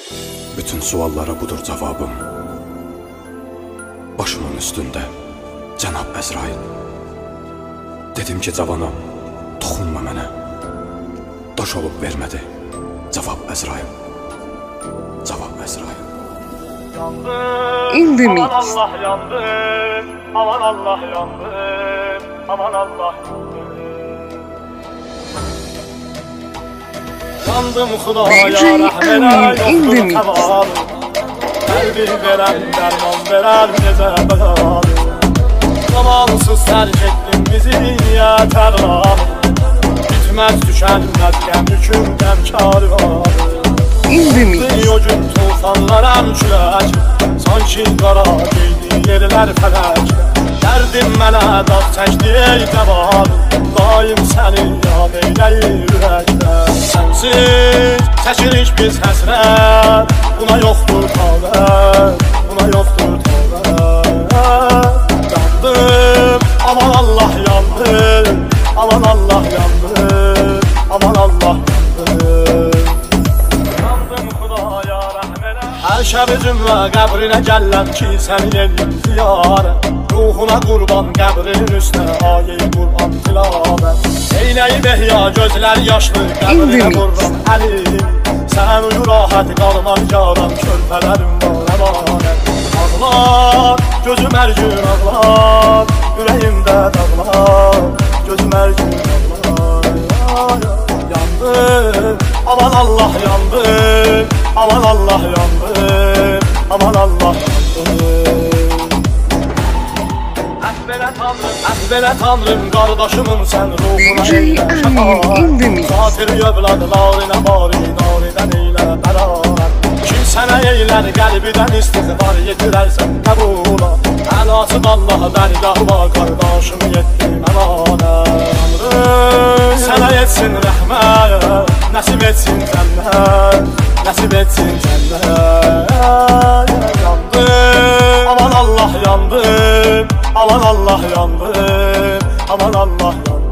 Bütün suallara budur cevabım. Başımın üstünde Cenab Əzrail. Dedim ki cavanam, toxunma mənə. Daş olub vermədi cavab Əzrail. Cavab Əzrail. In the mix. Aman Allah yandım, aman Allah yandım, aman Allah yandım. Yandım Xudaya DJ rəhmənə in the yoxdur mix. təval. Qəlbi verən dərman verər necə bəğal. Zamansız tərk etdin bizi yətər var. Bitməz düşənməz qəm yüküm qəmkarı var. In the mix. O gün tufanlar əmkülək, sanki qara geydi yerlər fələk. Dərdim mənə dağ çəkdi ey cəvan, daim səni yad eyləyir ürəklər. Sənsiz çəkirik biz həsrət, buna yoxdur tavət, buna yoxdur tavət. Yandım, aman Allah yandım, aman Allah yandım, aman Allah yandım. Hər şəbi cümlə qəbrinə gəlləm ki, səni eləyim ziyarət. Ruhuna qurban qəbrinin üstə ayə-i Qur'an tilavət. Eynəyib ehya gözlər yaşlı qəbrinə vururam əlim. Sən uyu rahat qalmaz yaram, körpələrim var əmanət. Ağlar, gözüm hər gün ağlar, ürəyimdə dağlar, gözüm hər gün ağlar. Yandım, aman Allah yandım, aman Allah yandım, aman Allah yandım. Əhvələ tanrım, qardaşımım sən ruhuna DJ eylə Amin in the mix. Xatiri övlad, narinə bari, naridən eylə bərarət. Kim sənə eylər, qəlbidən istiğfar yetirərsən qəbula. Əlacım Allah'a dərgahıma, qardaşım yetdim əmanət. Sənə yetsin rəhmət, nəsib etsin cənnət, nəsib etsin cənnət. Yandım, aman Allah yandım, aman Allah yandım, aman Allah yandım.